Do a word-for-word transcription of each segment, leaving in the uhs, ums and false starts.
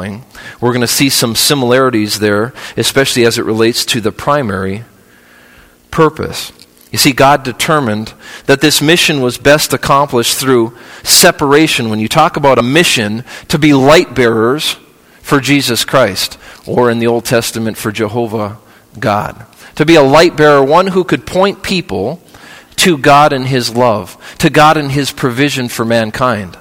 calling, we're going to see some similarities there, especially as it relates to the primary purpose. You see, God determined that this mission was best accomplished through separation. When you talk about a mission, to be light bearers for Jesus Christ, or in the Old Testament for Jehovah God. To be a light bearer, one who could point people to God and His love, to God and His provision for mankind,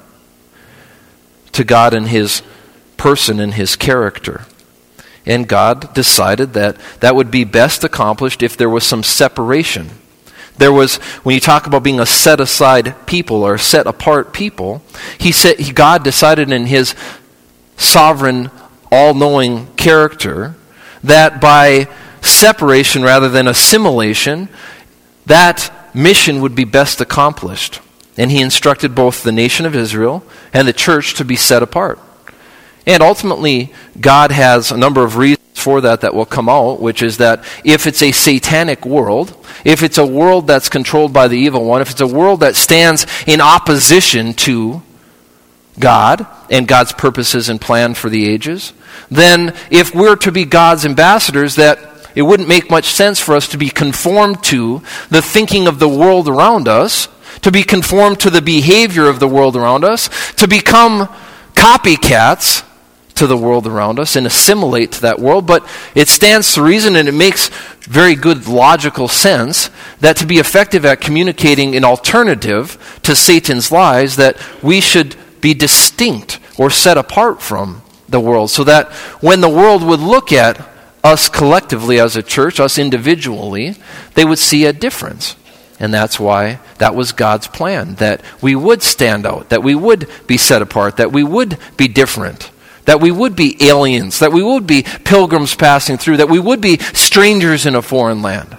to God and His person and His character. And God decided that that would be best accomplished if there was some separation. There was, when you talk about being a set-aside people or set-apart people, he said, he, God decided in His sovereign, all-knowing character that by separation rather than assimilation, that mission would be best accomplished. And He instructed both the nation of Israel and the church to be set apart. And ultimately, God has a number of reasons for that that will come out, which is that if it's a satanic world, if it's a world that's controlled by the evil one, if it's a world that stands in opposition to God and God's purposes and plan for the ages, then if we're to be God's ambassadors, that it wouldn't make much sense for us to be conformed to the thinking of the world around us, to be conformed to the behavior of the world around us, to become copycats to the world around us and assimilate to that world. But it stands to reason, and it makes very good logical sense, that to be effective at communicating an alternative to Satan's lies, that we should be distinct or set apart from the world, so that when the world would look at us collectively as a church, us individually, they would see a difference. And that's why that was God's plan, that we would stand out, that we would be set apart, that we would be different, that we would be aliens, that we would be pilgrims passing through, that we would be strangers in a foreign land,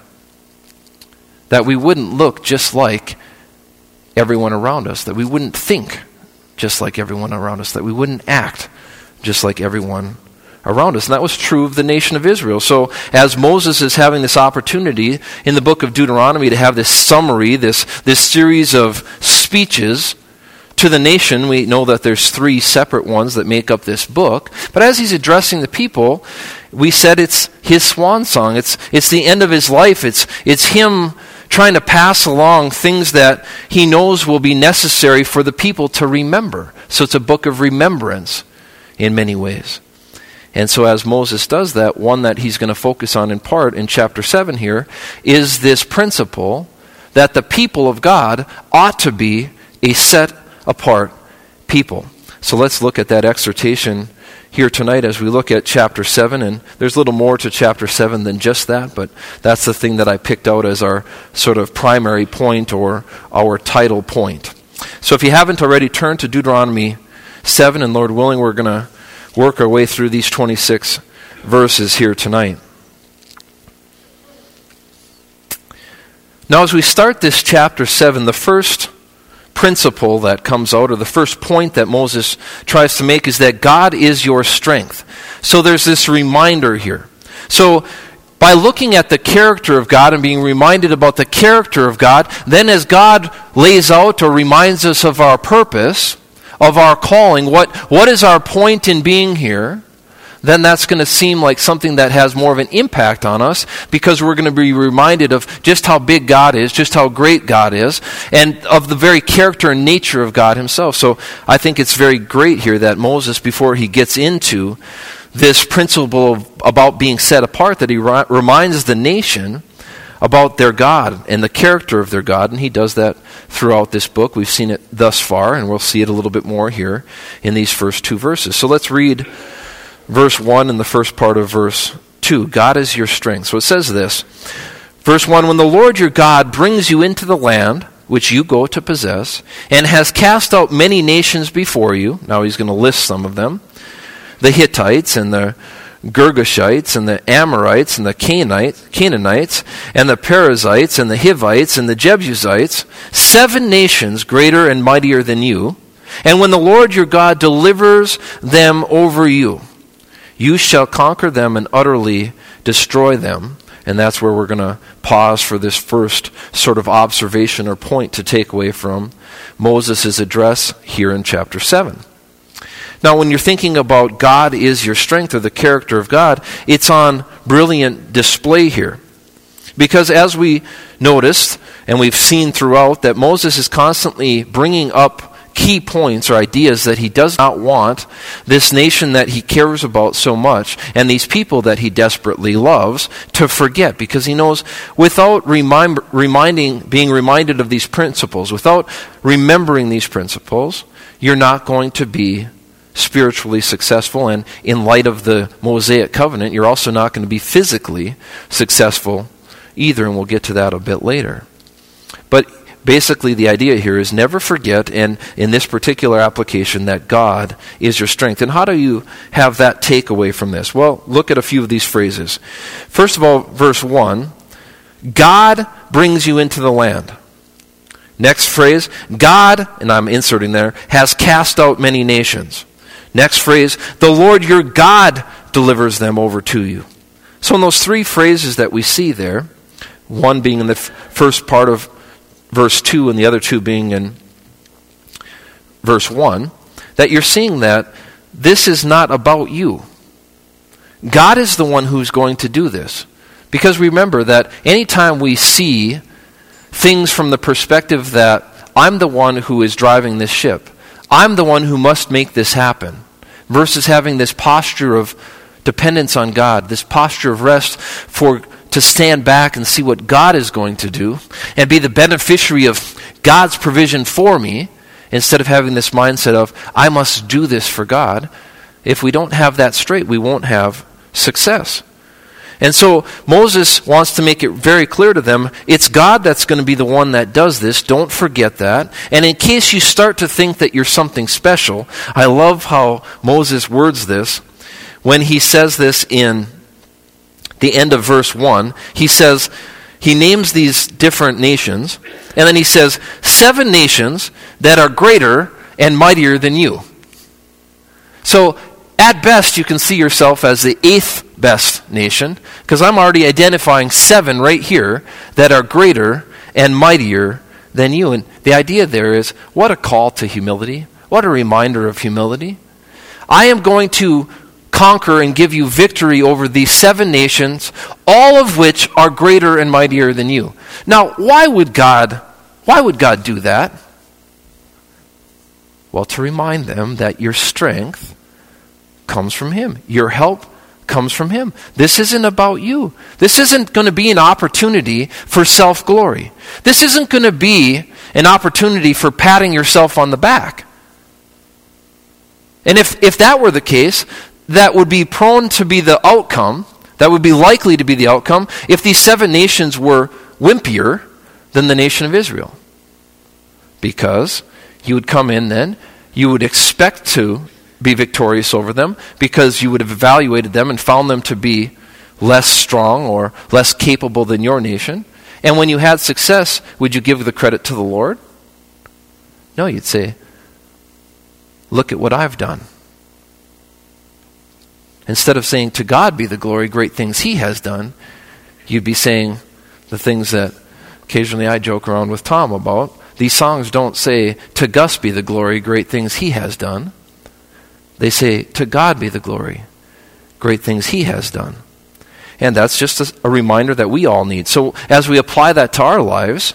that we wouldn't look just like everyone around us, that we wouldn't think just like everyone around us, that we wouldn't act just like everyone around us. And that was true of the nation of Israel. So as Moses is having this opportunity in the book of Deuteronomy to have this summary, this, this series of speeches to the nation, we know that there's three separate ones that make up this book. But as he's addressing the people, we said it's his swan song. It's, it's the end of his life. It's, it's him trying to pass along things that he knows will be necessary for the people to remember. So it's a book of remembrance in many ways. And so as Moses does that, one that he's going to focus on in part in chapter seven here is this principle that the people of God ought to be a set-apart people. So let's look at that exhortation here tonight as we look at chapter seven. And there's a little more to chapter seven than just that, but that's the thing that I picked out as our sort of primary point or our title point. So if you haven't already, turn to Deuteronomy seven, and Lord willing, we're going to work our way through these twenty-six verses here tonight. Now, as we start this chapter seven, the first principle that comes out, or the first point that Moses tries to make, is that God is your strength. So there's this reminder here. So by looking at the character of God and being reminded about the character of God, then as God lays out or reminds us of our purpose, of our calling, what, what is our point in being here, then that's going to seem like something that has more of an impact on us, because we're going to be reminded of just how big God is, just how great God is, and of the very character and nature of God himself. So I think it's very great here that Moses, before he gets into this principle of, about being set apart, that he ri- reminds the nation about their God and the character of their God, and he does that throughout this book. We've seen it thus far, and we'll see it a little bit more here in these first two verses. So let's read verse one and the first part of verse two. God is your strength. So it says this, verse one, when the Lord your God brings you into the land which you go to possess, and has cast out many nations before you, now he's going to list some of them, the Hittites and the Girgashites and the Amorites and the Canaanites, Canaanites and the Perizzites and the Hivites and the Jebusites, seven nations greater and mightier than you. And when the Lord your God delivers them over you, you shall conquer them and utterly destroy them. And that's where we're going to pause for this first sort of observation or point to take away from Moses' address here in chapter seven. Now, when you're thinking about God is your strength, or the character of God, it's on brilliant display here. Because as we noticed, and we've seen throughout, that Moses is constantly bringing up key points or ideas that he does not want this nation that he cares about so much, and these people that he desperately loves, to forget. Because he knows without remind, reminding, being reminded of these principles, without remembering these principles, you're not going to be spiritually successful, and in light of the Mosaic covenant, you're also not going to be physically successful either, and we'll get to that a bit later. But basically the idea here is never forget, and in this particular application, that God is your strength. And how do you have that takeaway from this? Well, look at a few of these phrases. First of all, verse one, God brings you into the land. Next phrase, God, and I'm inserting there, has cast out many nations. Next phrase, the Lord your God delivers them over to you. So in those three phrases that we see there, one being in the f- first part of verse two and the other two being in verse one, that you're seeing that this is not about you. God is the one who's going to do this. Because remember that anytime we see things from the perspective that I'm the one who is driving this ship, I'm the one who must make this happen, versus having this posture of dependence on God, this posture of rest for to stand back and see what God is going to do and be the beneficiary of God's provision for me, instead of having this mindset of, I must do this for God. If we don't have that straight, we won't have success. And so Moses wants to make it very clear to them, it's God that's going to be the one that does this. Don't forget that. And in case you start to think that you're something special, I love how Moses words this. When he says this in the end of verse one, he says, he names these different nations, and then he says, seven nations that are greater and mightier than you. So at best, you can see yourself as the eighth best nation, because I'm already identifying seven right here that are greater and mightier than you. And the idea there is, what a call to humility. What a reminder of humility. I am going to conquer and give you victory over these seven nations, all of which are greater and mightier than you. Now, why would God, why would God do that? Well, to remind them that your strength comes from Him. Your help comes from Him. This isn't about you. This isn't going to be an opportunity for self-glory. This isn't going to be an opportunity for patting yourself on the back. And if, if that were the case, that would be prone to be the outcome, that would be likely to be the outcome, if these seven nations were wimpier than the nation of Israel. Because you would come in then, you would expect to be victorious over them, because you would have evaluated them and found them to be less strong or less capable than your nation. And when you had success, would you give the credit to the Lord? No, you'd say, look at what I've done. Instead of saying, to God be the glory, great things He has done, you'd be saying the things that occasionally I joke around with Tom about. These songs don't say, to Gus be the glory, great things He has done. They say, to God be the glory, great things He has done. And that's just a, a reminder that we all need. So as we apply that to our lives,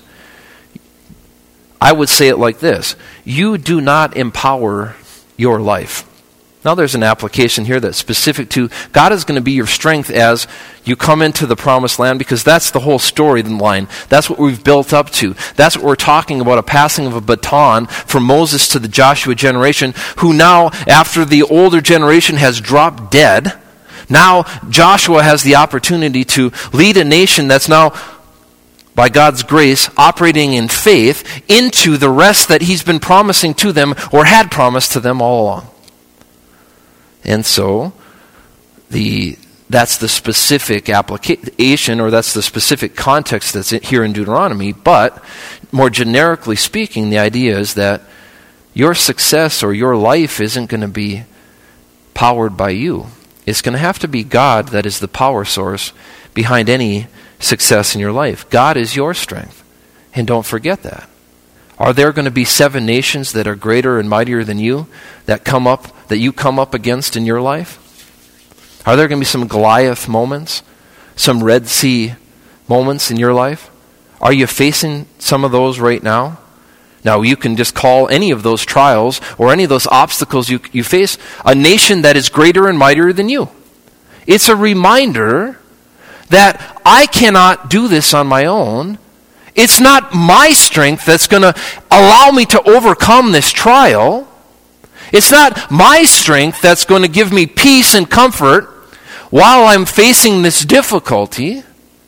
I would say it like this. You do not empower your life. Now there's an application here that's specific to God is going to be your strength as you come into the promised land, because that's the whole storyline. That's what we've built up to. That's what we're talking about, a passing of a baton from Moses to the Joshua generation, who now, after the older generation has dropped dead, now Joshua has the opportunity to lead a nation that's now, by God's grace, operating in faith into the rest that He's been promising to them, or had promised to them all along. And so, the that's the specific application, or that's the specific context that's here in Deuteronomy. But more generically speaking, the idea is that your success or your life isn't going to be powered by you. It's going to have to be God that is the power source behind any success in your life. God is your strength. And don't forget that. Are there going to be seven nations that are greater and mightier than you that come up, that you come up against in your life? Are there going to be some Goliath moments, some Red Sea moments in your life? Are you facing some of those right now? Now, you can just call any of those trials or any of those obstacles you, you face a nation that is greater and mightier than you. It's a reminder that I cannot do this on my own. It's not my strength that's going to allow me to overcome this trial. It's not my strength that's going to give me peace and comfort while I'm facing this difficulty.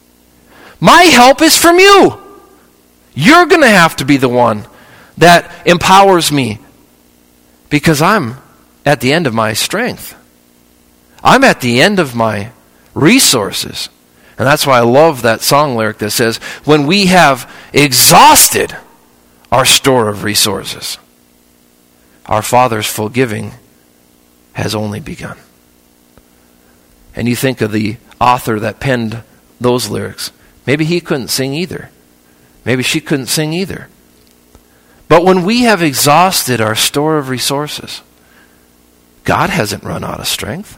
My help is from you. You're going to have to be the one that empowers me because I'm at the end of my strength. I'm at the end of my resources. And that's why I love that song lyric that says, when we have exhausted our store of resources, our Father's full giving has only begun. And you think of the author that penned those lyrics. Maybe he couldn't sing either. Maybe she couldn't sing either. But when we have exhausted our store of resources, God hasn't run out of strength.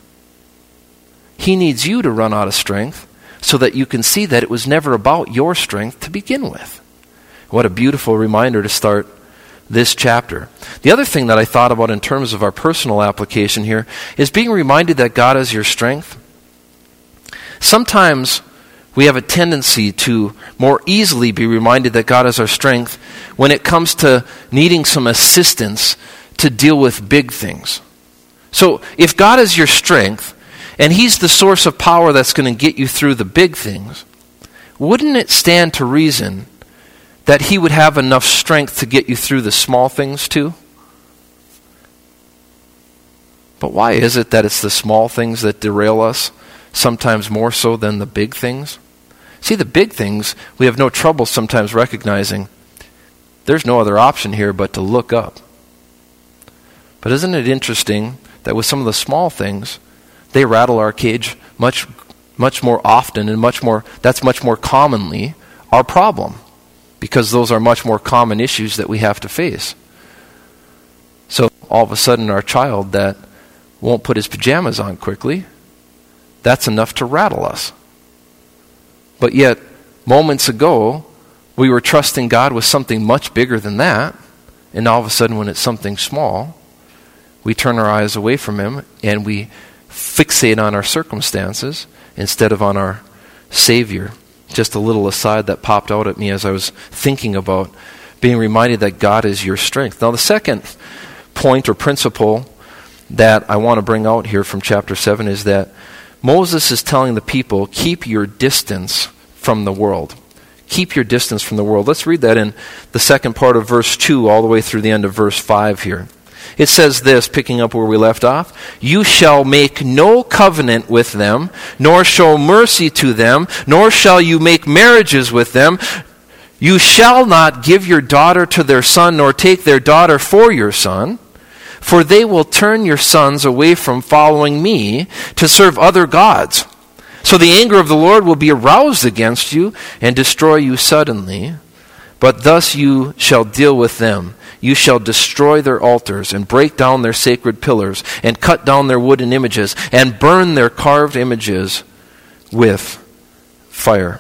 He needs you to run out of strength so that you can see that it was never about your strength to begin with. What a beautiful reminder to start this chapter. The other thing that I thought about in terms of our personal application here is being reminded that God is your strength. Sometimes we have a tendency to more easily be reminded that God is our strength when it comes to needing some assistance to deal with big things. So if God is your strength, and He's the source of power that's going to get you through the big things, wouldn't it stand to reason that He would have enough strength to get you through the small things too? But why is it that it's the small things that derail us, sometimes more so than the big things? See, the big things, we have no trouble sometimes recognizing there's no other option here but to look up. But isn't it interesting that with some of the small things, they rattle our cage much, much more often and much more, that's much more commonly our problem, because those are much more common issues that we have to face. So all of a sudden our child that won't put his pajamas on quickly, that's enough to rattle us. But yet, moments ago, we were trusting God with something much bigger than that, and all of a sudden when it's something small, we turn our eyes away from Him and we fixate on our circumstances instead of on our Savior. Just a little aside that popped out at me as I was thinking about being reminded that God is your strength. Now the second point or principle that I want to bring out here from chapter seven is that Moses is telling the people, keep your distance from the world. Keep your distance from the world. Let's read that in the second part of verse two all the way through the end of verse five here. It says this, picking up where we left off, you shall make no covenant with them, nor show mercy to them, nor shall you make marriages with them. You shall not give your daughter to their son, nor take their daughter for your son, for they will turn your sons away from following me to serve other gods. So the anger of the Lord will be aroused against you and destroy you suddenly. But thus you shall deal with them. You shall destroy their altars and break down their sacred pillars and cut down their wooden images and burn their carved images with fire.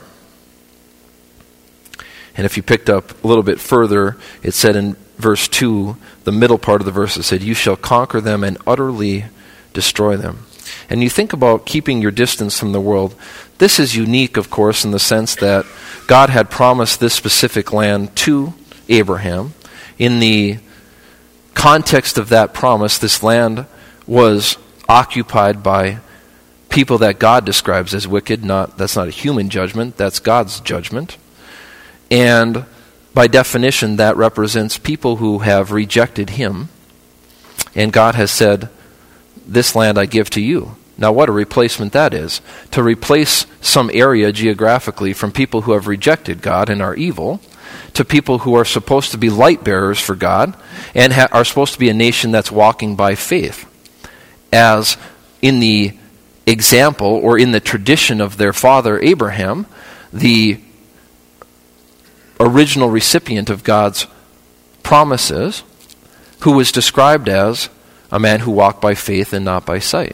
And if you picked up a little bit further, it said in verse two, the middle part of the verse, it said, you shall conquer them and utterly destroy them. And you think about keeping your distance from the world. This is unique, of course, in the sense that God had promised this specific land to Abraham. In the context of that promise, this land was occupied by people that God describes as wicked. Not, that's not a human judgment, that's God's judgment. And by definition, that represents people who have rejected Him. And God has said, this land I give to you. Now what a replacement that is. To replace some area geographically from people who have rejected God and are evil, to people who are supposed to be light bearers for God and ha- are supposed to be a nation that's walking by faith. As in the example or in the tradition of their father Abraham, the original recipient of God's promises, who was described as a man who walked by faith and not by sight.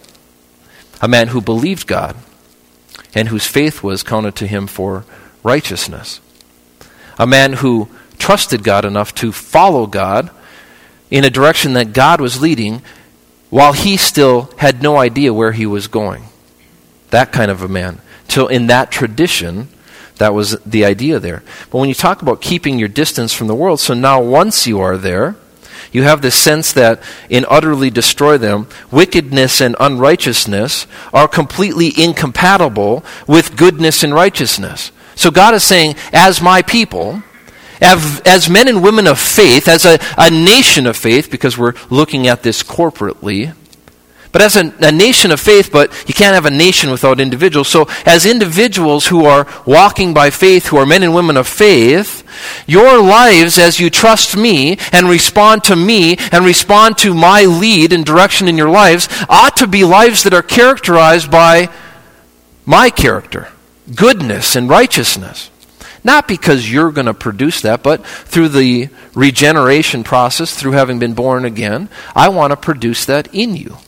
A man who believed God and whose faith was counted to him for righteousness. A man who trusted God enough to follow God in a direction that God was leading while he still had no idea where he was going. That kind of a man. Till in that tradition, that was the idea there. But when you talk about keeping your distance from the world, so now once you are there, you have this sense that in utterly destroy them, wickedness and unrighteousness are completely incompatible with goodness and righteousness. So God is saying, as my people, as, as men and women of faith, as a, a nation of faith, because we're looking at this corporately, but as a, a nation of faith, but you can't have a nation without individuals. So as individuals who are walking by faith, who are men and women of faith, your lives as you trust me and respond to me and respond to my lead and direction in your lives ought to be lives that are characterized by my character, goodness and righteousness. Not because you're going to produce that, but through the regeneration process, through having been born again, I want to produce that in you.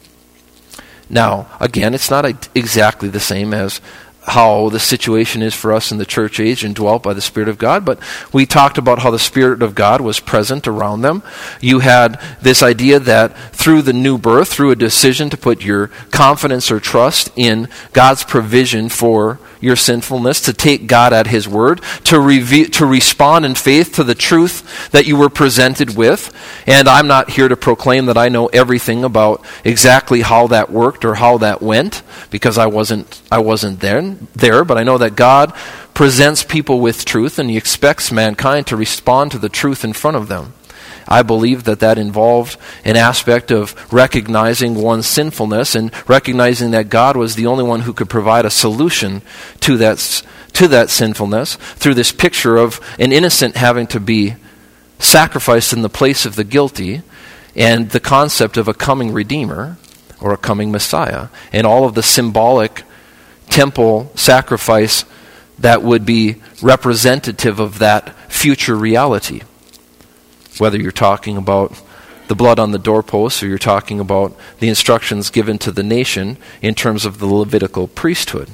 Now, again, it's not exactly the same as how the situation is for us in the church age and dwelt by the Spirit of God, but we talked about how the Spirit of God was present around them. You had this idea that through the new birth, through a decision to put your confidence or trust in God's provision for your sinfulness, to take God at his word, to reve- to respond in faith to the truth that you were presented with. And I'm not here to proclaim that I know everything about exactly how that worked or how that went, because I wasn't I wasn't there, there, but I know that God presents people with truth and he expects mankind to respond to the truth in front of them. I believe that that involved an aspect of recognizing one's sinfulness and recognizing that God was the only one who could provide a solution to that, to that sinfulness through this picture of an innocent having to be sacrificed in the place of the guilty, and the concept of a coming Redeemer or a coming Messiah, and all of the symbolic temple sacrifice that would be representative of that future reality. Whether you're talking about the blood on the doorposts or you're talking about the instructions given to the nation in terms of the Levitical priesthood.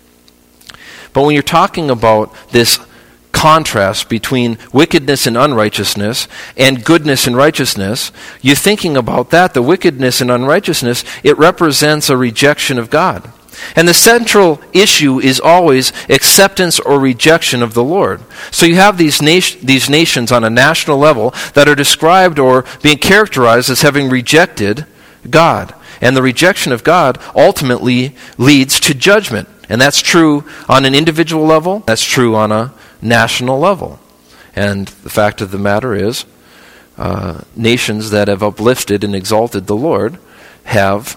But when you're talking about this contrast between wickedness and unrighteousness and goodness and righteousness, you're thinking about that. The wickedness and unrighteousness, it represents a rejection of God. And the central issue is always acceptance or rejection of the Lord. So you have these, nation, these nations on a national level that are described or being characterized as having rejected God. And the rejection of God ultimately leads to judgment. And that's true on an individual level. That's true on a national level. And the fact of the matter is, uh, nations that have uplifted and exalted the Lord have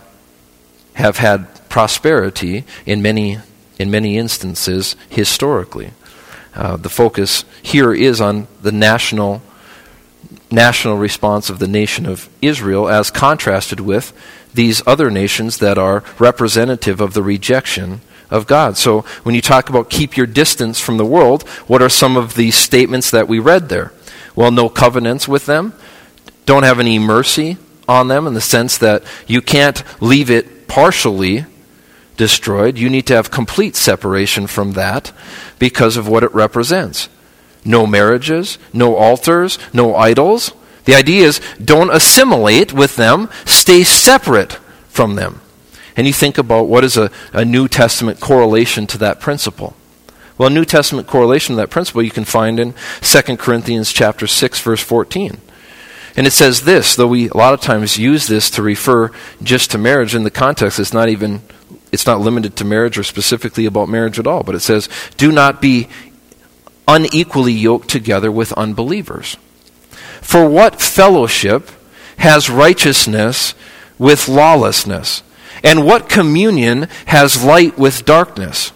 have had prosperity in many in many instances historically. Uh, the focus here is on the national national response of the nation of Israel as contrasted with these other nations that are representative of the rejection of God. So when you talk about keep your distance from the world, what are some of these statements that we read there? Well, no covenants with them, don't have any mercy on them in the sense that you can't leave it partially destroyed. You need to have complete separation from that because of what it represents. No marriages, no altars, no idols. The idea is don't assimilate with them, stay separate from them. And you think about what is a, a New Testament correlation to that principle. Well, a New Testament correlation to that principle you can find in Second Corinthians chapter six, verse fourteen. And it says this, though we a lot of times use this to refer just to marriage, in the context it's not even it's not limited to marriage or specifically about marriage at all, but it says, do not be unequally yoked together with unbelievers. For what fellowship has righteousness with lawlessness? And what communion has light with darkness?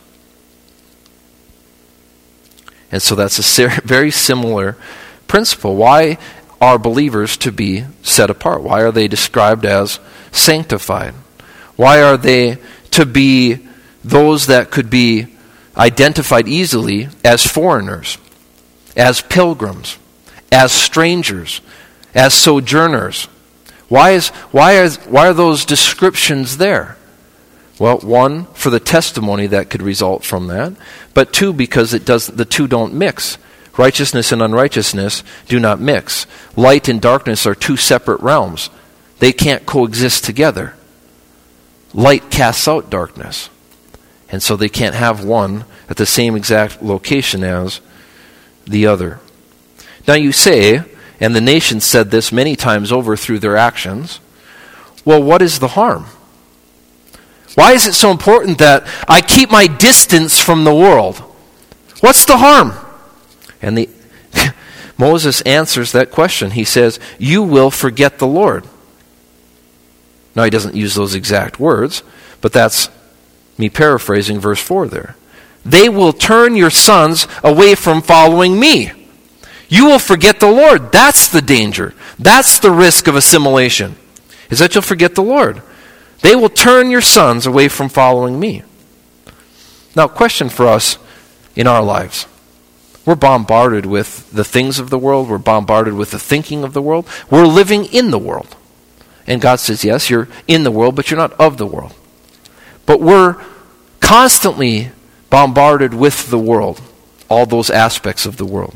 And so that's a very similar principle. Why are believers to be set apart? Why are they described as sanctified? Why are they to be those that could be identified easily as foreigners, as pilgrims, as strangers, as sojourners. Why is why is why are those descriptions there? Well, one, for the testimony that could result from that, but two, because it does the two don't mix. Righteousness and unrighteousness do not mix. Light and darkness are two separate realms. They can't coexist together. Light casts out darkness. And so they can't have one at the same exact location as the other. Now you say, and the nation said this many times over through their actions, well, what is the harm? Why is it so important that I keep my distance from the world? What's the harm? And the Moses answers that question. He says, you will forget the Lord. Now he doesn't use those exact words, but that's me paraphrasing verse four there. They will turn your sons away from following me. You will forget the Lord. That's the danger. That's the risk of assimilation, is that you'll forget the Lord. They will turn your sons away from following me. Now, question for us in our lives. We're bombarded with the things of the world. We're bombarded with the thinking of the world. We're living in the world. And God says, yes, you're in the world, but you're not of the world. But we're constantly bombarded with the world, all those aspects of the world.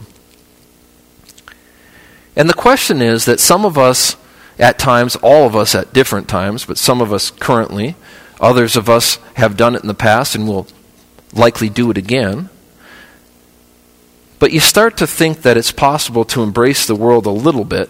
And the question is that some of us at times, all of us at different times, but some of us currently, others of us have done it in the past and will likely do it again. But you start to think that it's possible to embrace the world a little bit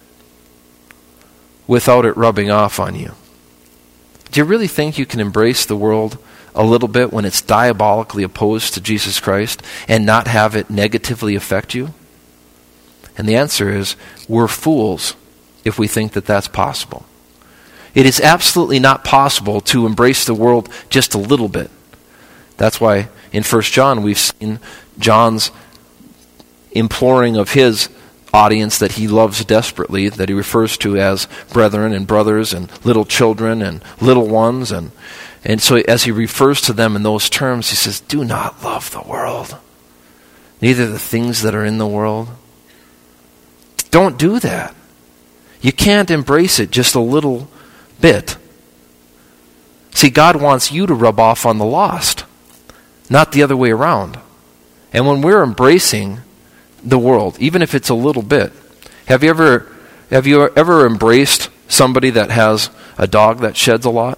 without it rubbing off on you. Do you really think you can embrace the world a little bit when it's diabolically opposed to Jesus Christ and not have it negatively affect you? And the answer is, we're fools if we think that that's possible. It is absolutely not possible to embrace the world just a little bit. That's why in First John we've seen John's imploring of his audience that he loves desperately, that he refers to as brethren and brothers and little children and little ones. And, and so as he refers to them in those terms, he says, do not love the world, neither the things that are in the world. Don't do that. You can't embrace it just a little bit. See, God wants you to rub off on the lost, not the other way around. And when we're embracing the world, even if it's a little bit, have you ever have you ever embraced somebody that has a dog that sheds a lot?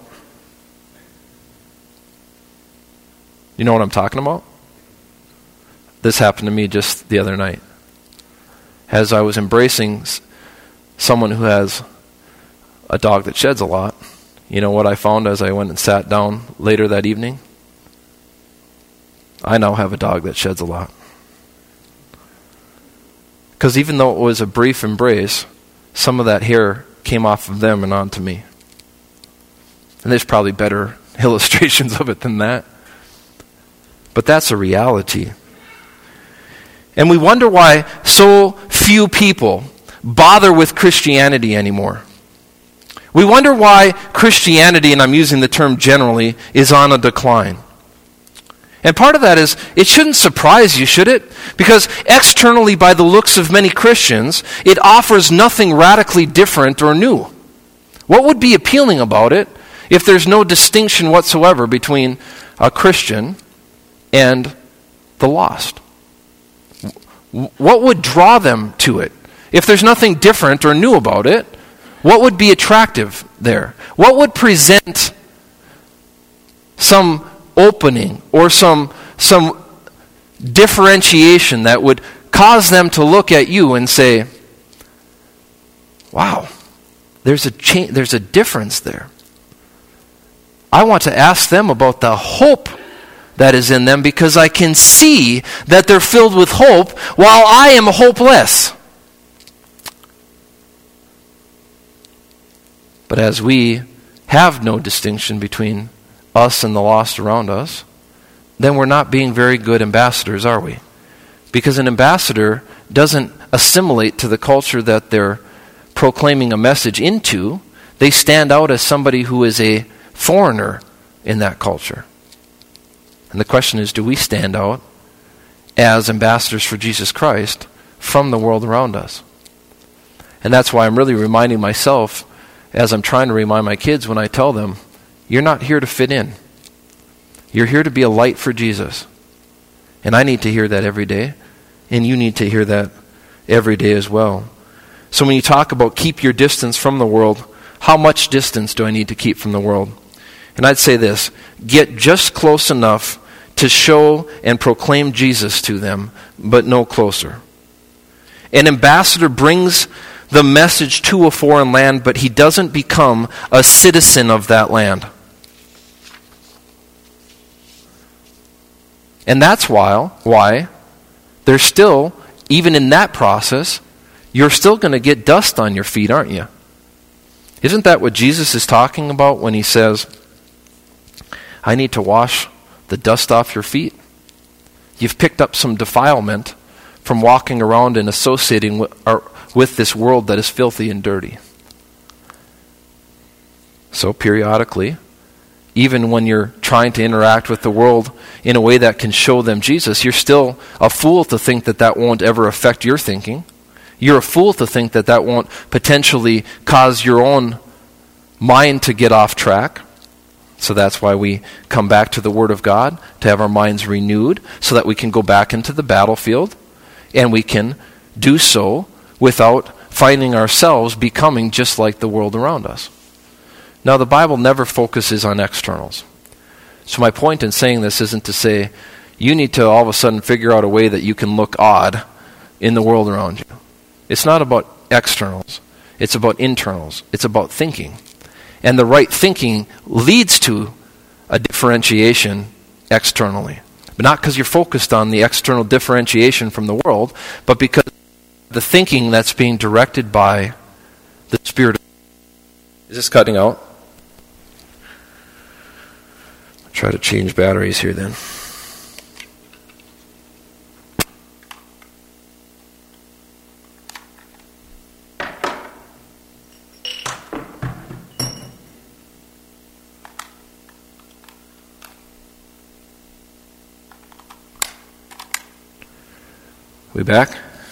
You know what I'm talking about? This happened to me just the other night. As I was embracing someone who has a dog that sheds a lot, you know what I found as I went and sat down later that evening? I now have a dog that sheds a lot. Because even though it was a brief embrace, some of that hair came off of them and onto me. And there's probably better illustrations of it than that. But that's a reality. And we wonder why so few people bother with Christianity anymore. We wonder why Christianity, and I'm using the term generally, is on a decline. And part of that is, it shouldn't surprise you, should it? Because externally, by the looks of many Christians, it offers nothing radically different or new. What would be appealing about it if there's no distinction whatsoever between a Christian and the lost? What would draw them to it? If there's nothing different or new about it, what would be attractive there? What would present some opening or some some differentiation that would cause them to look at you and say, wow, there's a cha- there's a difference there. I want to ask them about the hope that is in them, because I can see that they're filled with hope while I am hopeless. But as we have no distinction between us and the lost around us, then we're not being very good ambassadors, are we? Because an ambassador doesn't assimilate to the culture that they're proclaiming a message into. They stand out as somebody who is a foreigner in that culture. And the question is, do we stand out as ambassadors for Jesus Christ from the world around us? And that's why I'm really reminding myself, as I'm trying to remind my kids when I tell them, you're not here to fit in. You're here to be a light for Jesus. And I need to hear that every day. And you need to hear that every day as well. So when you talk about keep your distance from the world, how much distance do I need to keep from the world? And I'd say this, get just close enough to show and proclaim Jesus to them, but no closer. An ambassador brings the message to a foreign land, but he doesn't become a citizen of that land. And that's why, why there's still, even in that process, you're still going to get dust on your feet, aren't you? Isn't that what Jesus is talking about when he says, I need to wash the dust off your feet? You've picked up some defilement from walking around and associating with, or, with this world that is filthy and dirty. So periodically, even when you're trying to interact with the world in a way that can show them Jesus, you're still a fool to think that that won't ever affect your thinking. You're a fool to think that that won't potentially cause your own mind to get off track. So that's why we come back to the Word of God, to have our minds renewed, so that we can go back into the battlefield, and we can do so without finding ourselves becoming just like the world around us. Now, the Bible never focuses on externals. So my point in saying this isn't to say you need to all of a sudden figure out a way that you can look odd in the world around you. It's not about externals. It's about internals. It's about thinking. And the right thinking leads to a differentiation externally. But not because you're focused on the external differentiation from the world, but because the thinking that's being directed by the Spirit of God. Is this cutting out? I'll try to change batteries here then. We back?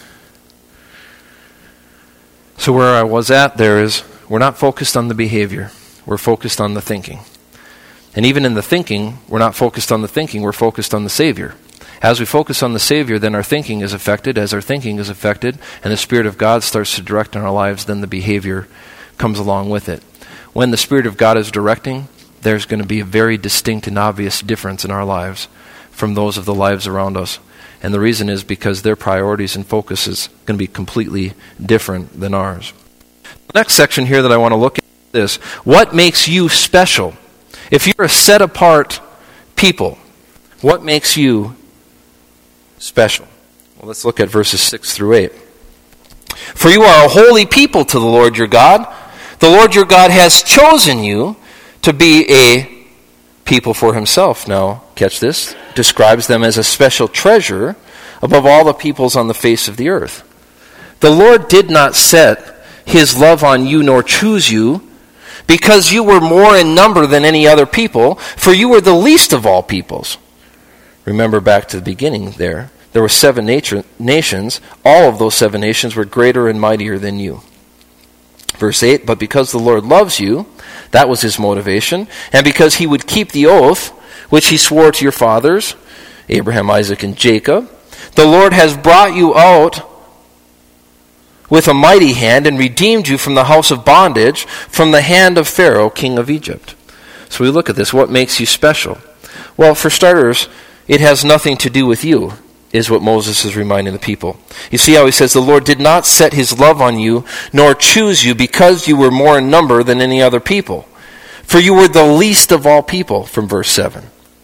So where I was at there is, we're not focused on the behavior. We're focused on the thinking. And even in the thinking, we're not focused on the thinking. We're focused on the Savior. As we focus on the Savior, then our thinking is affected. As our thinking is affected, and the Spirit of God starts to direct in our lives, then the behavior comes along with it. When the Spirit of God is directing, there's going to be a very distinct and obvious difference in our lives from those of the lives around us. And the reason is because their priorities and focus is going to be completely different than ours. The next section here that I want to look at is this. What makes you special? If you're a set-apart people, what makes you special? Well, let's look at verses six through eight. For you are a holy people to the Lord your God. The Lord your God has chosen you to be a people for himself. Now, catch this. Describes them as a special treasure above all the peoples on the face of the earth. The Lord did not set his love on you nor choose you because you were more in number than any other people, for you were the least of all peoples. Remember back to the beginning there. There were seven natu- nations. All of those seven nations were greater and mightier than you. Verse eight, but because the Lord loves you, that was his motivation, and because he would keep the oath which he swore to your fathers, Abraham, Isaac, and Jacob, the Lord has brought you out with a mighty hand and redeemed you from the house of bondage, from the hand of Pharaoh, king of Egypt. So we look at this. What makes you special? Well, for starters, it has nothing to do with you, is what Moses is reminding the people. You see how he says, the Lord did not set his love on you, nor choose you, because you were more in number than any other people. For you were the least of all people, from verse seven.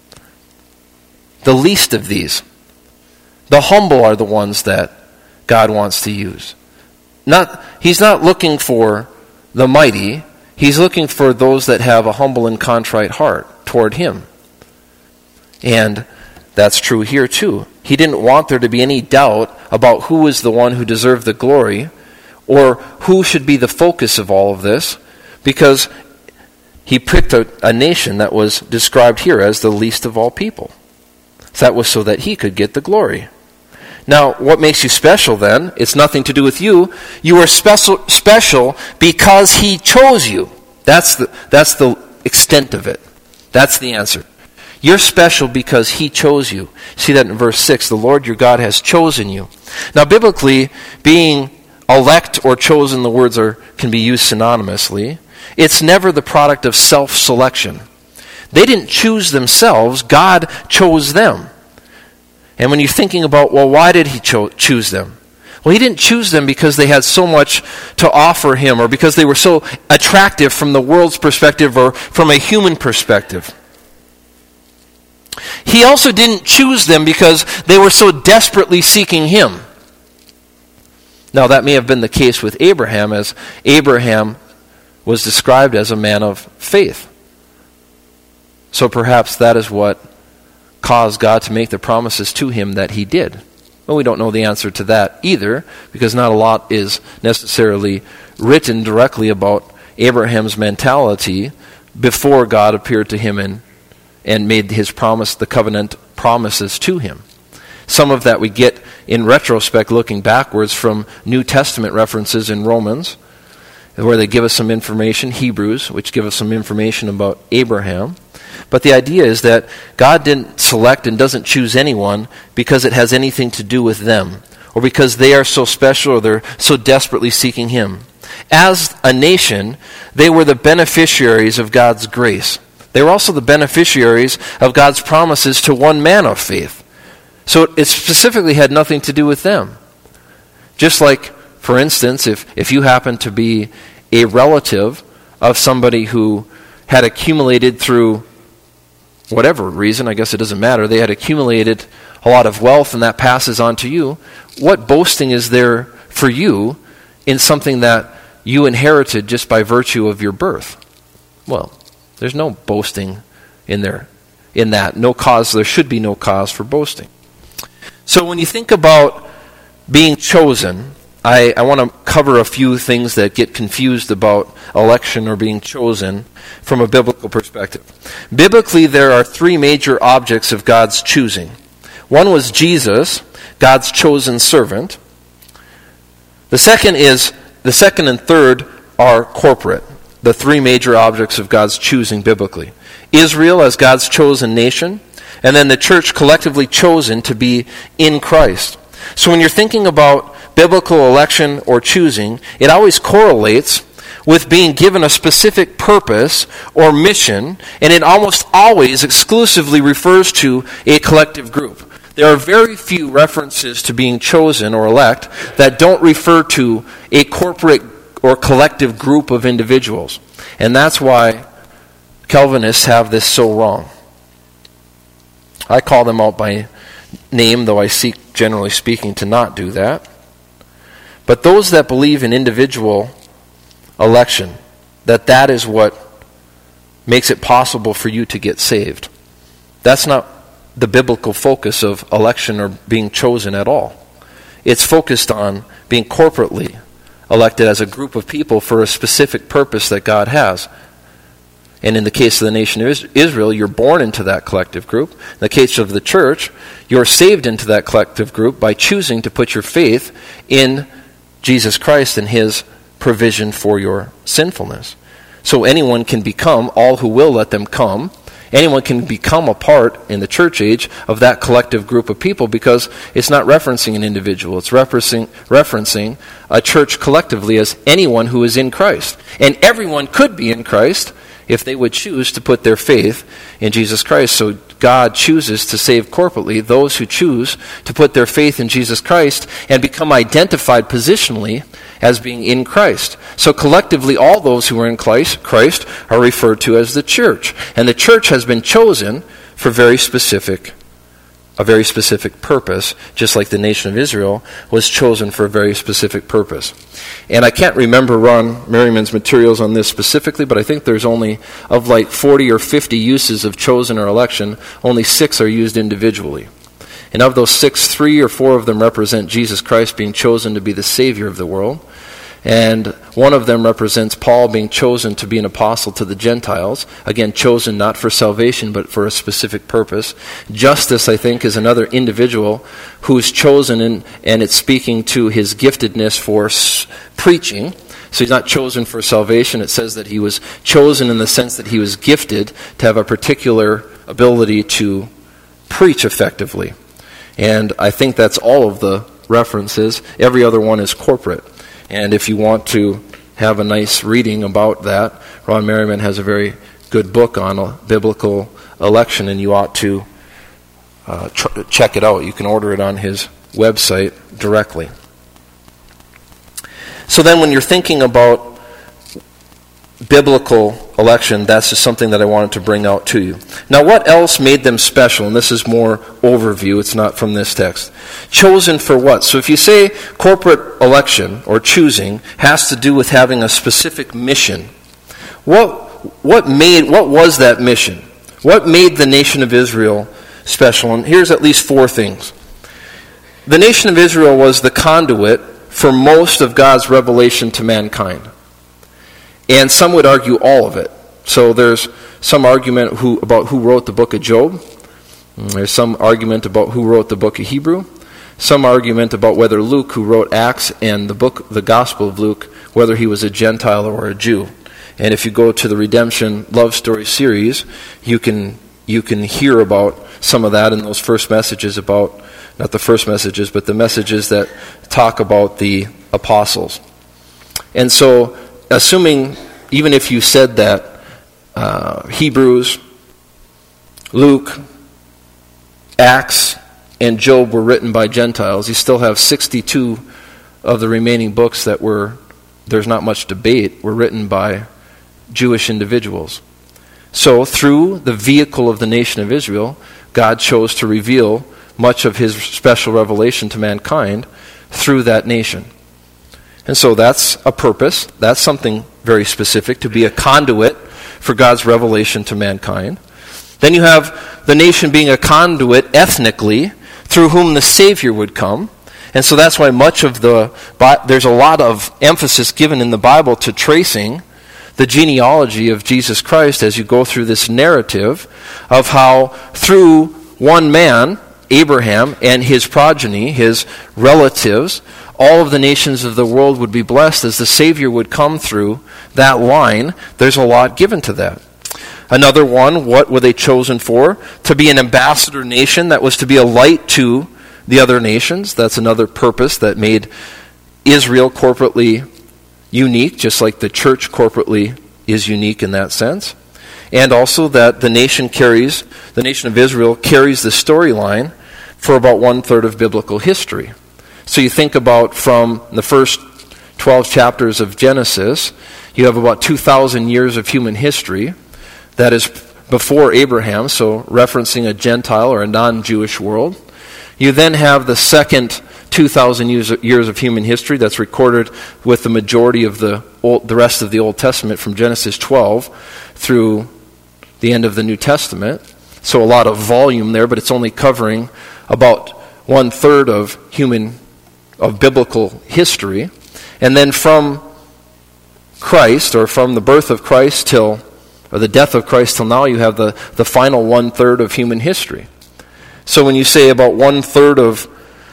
The least of these. The humble are the ones that God wants to use. Not, he's not looking for the mighty. He's looking for those that have a humble and contrite heart toward him. And that's true here too. He didn't want there to be any doubt about who was the one who deserved the glory or who should be the focus of all of this, because he picked a, a nation that was described here as the least of all people. That was so that he could get the glory. Now, what makes you special then? It's nothing to do with you. You are special special because he chose you. That's the, that's the extent of it. That's the answer. You're special because he chose you. See that in verse six. The Lord your God has chosen you. Now, biblically, being elect or chosen, the words are can be used synonymously. It's never the product of self-selection. They didn't choose themselves. God chose them. And when you're thinking about, well, why did he cho- choose them? Well, he didn't choose them because they had so much to offer him or because they were so attractive from the world's perspective or from a human perspective. He also didn't choose them because they were so desperately seeking him. Now, that may have been the case with Abraham, as Abraham was described as a man of faith. So perhaps that is what caused God to make the promises to him that he did. Well, we don't know the answer to that either, because not a lot is necessarily written directly about Abraham's mentality before God appeared to him and, and made his promise, the covenant promises to him. Some of that we get in retrospect, looking backwards from New Testament references in Romans, where they give us some information, Hebrews, which give us some information about Abraham. But the idea is that God didn't select and doesn't choose anyone because it has anything to do with them, or because they are so special or they're so desperately seeking him. As a nation, they were the beneficiaries of God's grace. They were also the beneficiaries of God's promises to one man of faith. So it specifically had nothing to do with them. Just like, for instance, if, if you happen to be a relative of somebody who had accumulated through whatever reason, I guess it doesn't matter, they had accumulated a lot of wealth and that passes on to you, what boasting is there for you in something that you inherited just by virtue of your birth? Well, there's no boasting in there, in that. No cause, there should be no cause for boasting. So when you think about being chosen, I, I want to cover a few things that get confused about election or being chosen from a biblical perspective. Biblically, there are three major objects of God's choosing. One was Jesus, God's chosen servant. The second is, the second and third are corporate, the three major objects of God's choosing biblically. Israel as God's chosen nation, and then the church collectively chosen to be in Christ. So when you're thinking about biblical election or choosing, it always correlates with being given a specific purpose or mission, and it almost always exclusively refers to a collective group. There are very few references to being chosen or elect that don't refer to a corporate or collective group of individuals. And that's why Calvinists have this so wrong. I call them out by name, though I seek, generally speaking, to not do that. But those that believe in individual election, that that is what makes it possible for you to get saved. That's not the biblical focus of election or being chosen at all. It's focused on being corporately elected as a group of people for a specific purpose that God has. And in the case of the nation of Israel, you're born into that collective group. In the case of the church, you're saved into that collective group by choosing to put your faith in Jesus Christ and his provision for your sinfulness. So anyone can become, all who will let them come, anyone can become a part in the church age of that collective group of people, because it's not referencing an individual. It's referencing, referencing a church collectively as anyone who is in Christ. And everyone could be in Christ if they would choose to put their faith in Jesus Christ. So God chooses to save corporately those who choose to put their faith in Jesus Christ and become identified positionally as being in Christ. So collectively, all those who are in Christ, Christ are referred to as the church. And the church has been chosen for very specific, a very specific purpose, just like the nation of Israel was chosen for a very specific purpose. And I can't remember Ron Merriman's materials on this specifically, but I think there's only, of like forty or fifty uses of chosen or election, only six are used individually. And of those six, three or four of them represent Jesus Christ being chosen to be the Savior of the world. And one of them represents Paul being chosen to be an apostle to the Gentiles. Again, chosen not for salvation, but for a specific purpose. Justus, I think, is another individual who's chosen, in, and it's speaking to his giftedness for s- preaching. So he's not chosen for salvation. It says that he was chosen in the sense that he was gifted to have a particular ability to preach effectively. And I think that's all of the references. Every other one is corporate. And if you want to have a nice reading about that, Ron Merriman has a very good book on a biblical election, and you ought to uh, tr- check it out. You can order it on his website directly. So then when you're thinking about biblical election, that's just something that I wanted to bring out to you. Now, what else made them special? And this is more overview. It's not from this text. Chosen for what? So if you say corporate election or choosing has to do with having a specific mission, what what made what was that mission? What made the nation of Israel special? And here's at least four things. The nation of Israel was the conduit for most of God's revelation to mankind. And some would argue all of it. So there's some argument who, about who wrote the book of Job. There's some argument about who wrote the book of Hebrew. Some argument about whether Luke, who wrote Acts and the book, the Gospel of Luke, whether he was a Gentile or a Jew. And if you go to the Redemption Love Story series, you can you can hear about some of that in those first messages about, not the first messages, but the messages that talk about the apostles. And so, assuming, even if you said that uh, Hebrews, Luke, Acts, and Job were written by Gentiles, you still have sixty-two of the remaining books that were, there's not much debate, were written by Jewish individuals. So through the vehicle of the nation of Israel, God chose to reveal much of his special revelation to mankind through that nation. And so that's a purpose. That's something very specific, to be a conduit for God's revelation to mankind. Then you have the nation being a conduit ethnically through whom the Savior would come. And so that's why much of the, there's a lot of emphasis given in the Bible to tracing the genealogy of Jesus Christ as you go through this narrative of how through one man, Abraham, and his progeny, his relatives, all of the nations of the world would be blessed as the Savior would come through that line. There's a lot given to that. Another one, what were they chosen for? To be an ambassador nation that was to be a light to the other nations. That's another purpose that made Israel corporately unique, just like the church corporately is unique in that sense. And also that the nation carries, the nation of Israel carries the storyline for about one-third of biblical history. So you think about from the first twelve chapters of Genesis, you have about two thousand years of human history. That is before Abraham, so referencing a Gentile or a non-Jewish world. You then have the second two thousand years, years of human history that's recorded with the majority of the old, the rest of the Old Testament from Genesis twelve through the end of the New Testament. So a lot of volume there, but it's only covering about one-third of human, of biblical history. And then from Christ, or from the birth of Christ till, or the death of Christ till now, you have the, the final one-third of human history. So when you say about one-third of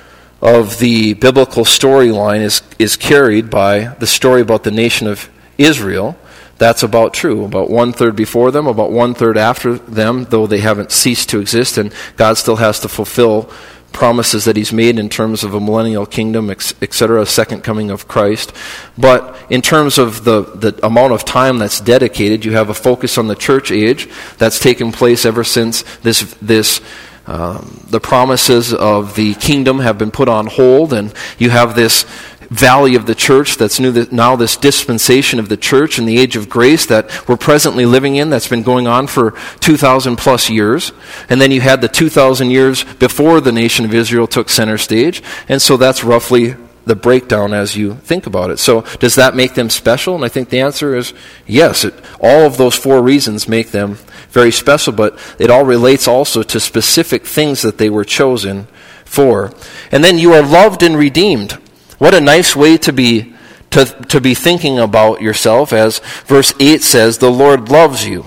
of the biblical storyline is, is carried by the story about the nation of Israel, that's about true. About one-third before them, about one-third after them, though they haven't ceased to exist, and God still has to fulfill promises that he's made in terms of a millennial kingdom, et cetera, a second coming of Christ. But in terms of the, the amount of time that's dedicated, you have a focus on the church age that's taken place ever since this this um, the promises of the kingdom have been put on hold, and you have this valley of the church that's new, now this dispensation of the church in the age of grace that we're presently living in, that's been going on for two thousand plus years. And then you had the two thousand years before the nation of Israel took center stage. And so that's roughly the breakdown as you think about it. So does that make them special? And I think the answer is yes. It, all of those four reasons make them very special, but it all relates also to specific things that they were chosen for. And then you are loved and redeemed. What a nice way to be to, to be thinking about yourself, as verse eight says, the Lord loves you.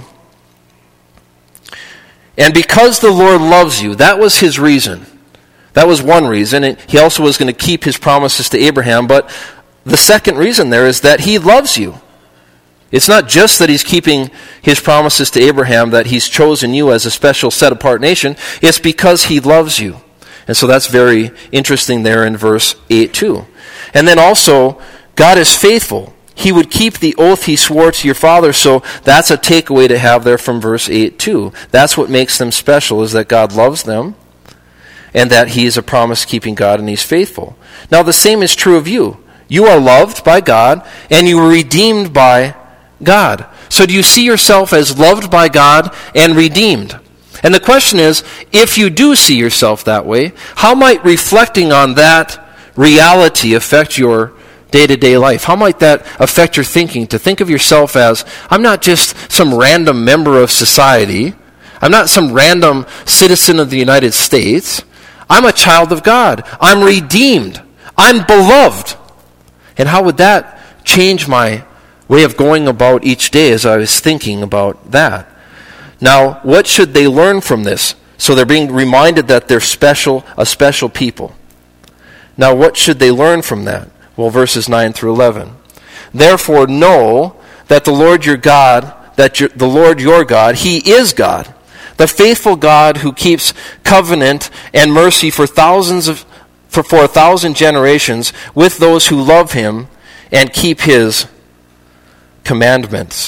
And because the Lord loves you, that was his reason. That was one reason. And he also was going to keep his promises to Abraham. But the second reason there is that he loves you. It's not just that he's keeping his promises to Abraham, that he's chosen you as a special set-apart nation. It's because he loves you. And so that's very interesting there in verse eight too. And then also, God is faithful. He would keep the oath he swore to your father, so that's a takeaway to have there from verse eight too. That's what makes them special, is that God loves them, and that he is a promise-keeping God, and he's faithful. Now the same is true of you. You are loved by God, and you are redeemed by God. So do you see yourself as loved by God and redeemed? And the question is, if you do see yourself that way, how might reflecting on that reality affect your day-to-day life? How might that affect your thinking, to think of yourself as, I'm not just some random member of society. I'm not some random citizen of the United States. I'm a child of God. I'm redeemed. I'm beloved. And how would that change my way of going about each day as I was thinking about that? Now, what should they learn from this? So they're being reminded that they're special, a special people. Now, what should they learn from that? Well, verses nine through eleven. Therefore, know that the Lord your God, that your, the Lord your God, he is God, the faithful God who keeps covenant and mercy for thousands of for, for a thousand generations with those who love him and keep his commandments.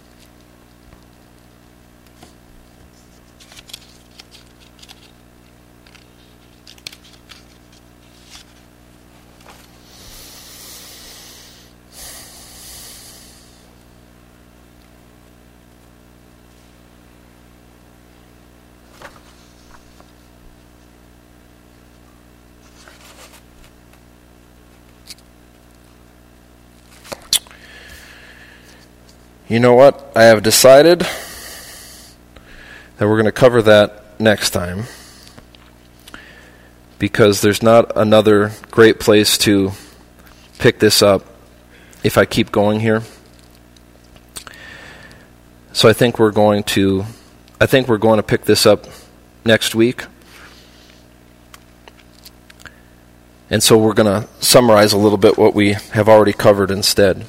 You know what? I have decided that we're going to cover that next time, because there's not another great place to pick this up if I keep going here. So I think we're going to I think we're going to pick this up next week. And so we're going to summarize a little bit what we have already covered instead.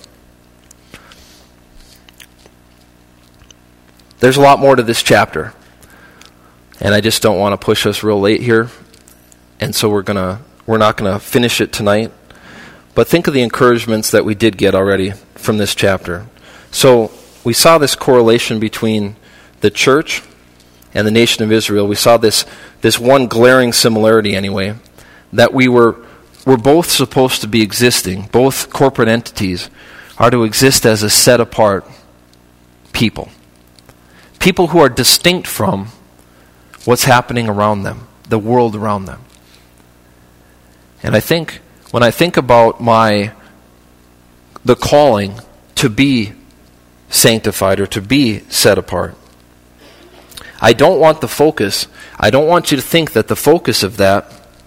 There's a lot more to this chapter, and I just don't want to push us real late here, and so we're gonna we're not gonna finish it tonight. But think of the encouragements that we did get already from this chapter. So we saw this correlation between the church and the nation of Israel. We saw this this one glaring similarity, anyway, that we were we're both supposed to be existing. Both corporate entities are to exist as a set apart people. People who are distinct from what's happening around them, the world around them. And I think, when I think about my, the calling to be sanctified or to be set apart, I don't want the focus, I don't want you to think that the focus of that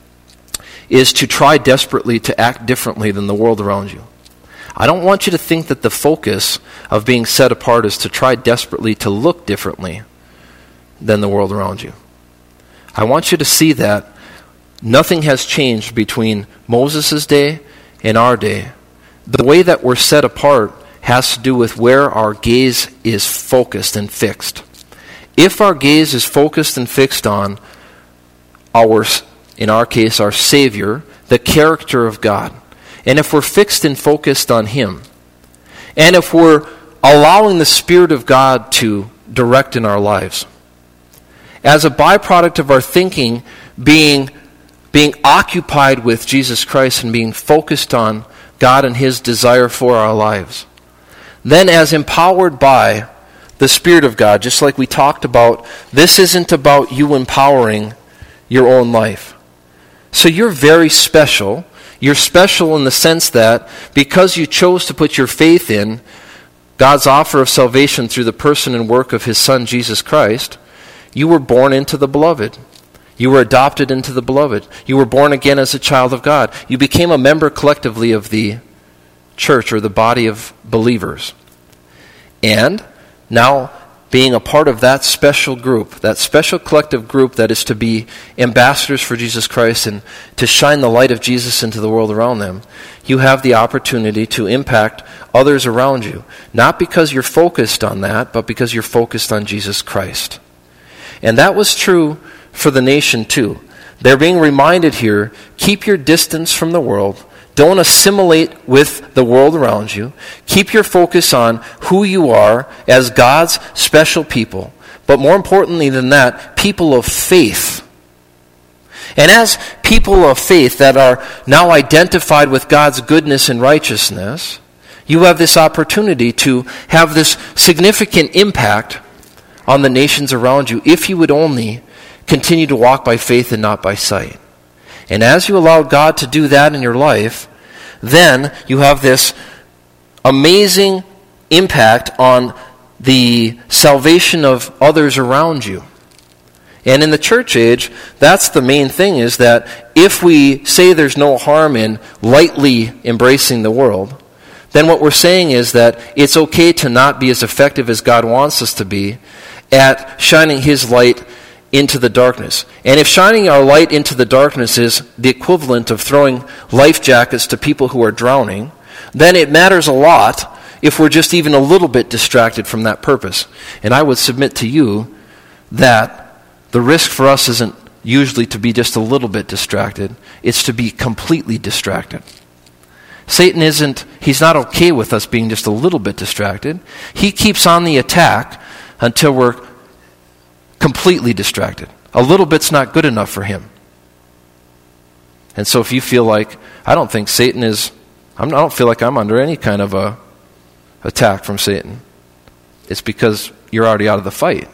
is to try desperately to act differently than the world around you. I don't want you to think that the focus of being set apart is to try desperately to look differently than the world around you. I want you to see that nothing has changed between Moses' day and our day. The way that we're set apart has to do with where our gaze is focused and fixed. If our gaze is focused and fixed on our, in our case, our Savior, the character of God, and if we're fixed and focused on him, and if we're allowing the Spirit of God to direct in our lives, as a byproduct of our thinking being, being occupied with Jesus Christ and being focused on God and his desire for our lives, then as empowered by the Spirit of God, just like we talked about, this isn't about you empowering your own life. So you're very special. You're special in the sense that because you chose to put your faith in God's offer of salvation through the person and work of his Son, Jesus Christ, you were born into the beloved. You were adopted into the beloved. You were born again as a child of God. You became a member collectively of the church or the body of believers. And now being a part of that special group, that special collective group that is to be ambassadors for Jesus Christ and to shine the light of Jesus into the world around them, you have the opportunity to impact others around you. Not because you're focused on that, but because you're focused on Jesus Christ. And that was true for the nation too. They're being reminded here, keep your distance from the world. Don't assimilate with the world around you. Keep your focus on who you are as God's special people. But more importantly than that, people of faith. And as people of faith that are now identified with God's goodness and righteousness, you have this opportunity to have this significant impact on the nations around you if you would only continue to walk by faith and not by sight. And as you allow God to do that in your life, then you have this amazing impact on the salvation of others around you. And in the church age, that's the main thing, is that if we say there's no harm in lightly embracing the world, then what we're saying is that it's okay to not be as effective as God wants us to be at shining His light into the darkness. And if shining our light into the darkness is the equivalent of throwing life jackets to people who are drowning, then it matters a lot if we're just even a little bit distracted from that purpose. And I would submit to you that the risk for us isn't usually to be just a little bit distracted, it's to be completely distracted. Satan isn't, he's not okay with us being just a little bit distracted. He keeps on the attack until we're completely distracted. A little bit's not good enough for him. And so if you feel like, I don't think Satan is, I'm, I don't feel like I'm under any kind of a attack from Satan, it's because you're already out of the fight.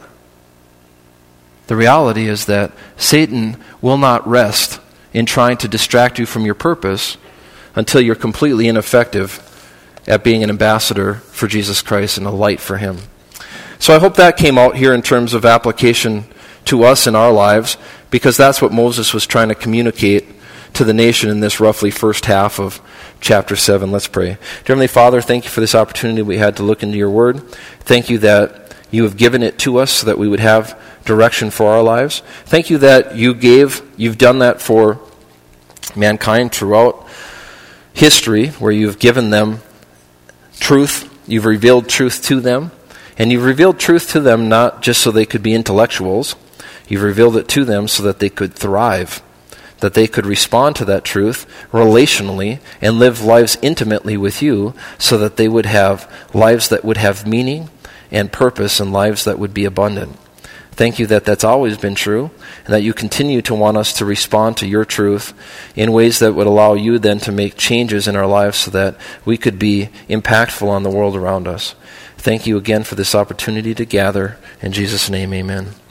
The reality is that Satan will not rest in trying to distract you from your purpose until you're completely ineffective at being an ambassador for Jesus Christ and a light for Him. So I hope that came out here in terms of application to us in our lives, because that's what Moses was trying to communicate to the nation in this roughly first half of chapter seven. Let's pray. Dear Heavenly Father, thank you for this opportunity we had to look into your word. Thank you that you have given it to us so that we would have direction for our lives. Thank you that you gave, you've done that for mankind throughout history, where you've given them truth, you've revealed truth to them. And you've revealed truth to them not just so they could be intellectuals. You've revealed it to them so that they could thrive, that they could respond to that truth relationally and live lives intimately with you, so that they would have lives that would have meaning and purpose and lives that would be abundant. Thank you that that's always been true, and that you continue to want us to respond to your truth in ways that would allow you then to make changes in our lives so that we could be impactful on the world around us. Thank you again for this opportunity to gather. In Jesus' name, amen.